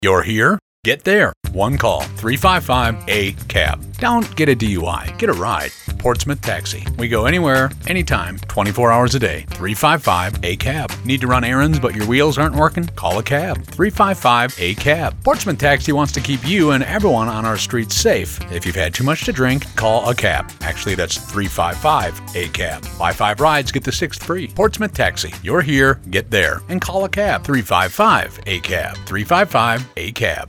You're here? Get there. One call, 355-A-CAB. Don't get a DUI. Get a ride. Portsmouth Taxi. We go anywhere, anytime, 24 hours a day. 355-A-CAB. Need to run errands but your wheels aren't working? Call a cab. 355-A-CAB. Portsmouth Taxi wants to keep you and everyone on our streets safe. If you've had too much to drink, call a cab. Actually, that's 355-A-CAB. Buy 5 rides, get the 6th free. Portsmouth Taxi. You're here, get there. And call a cab. 355-A-CAB. 355-A-CAB.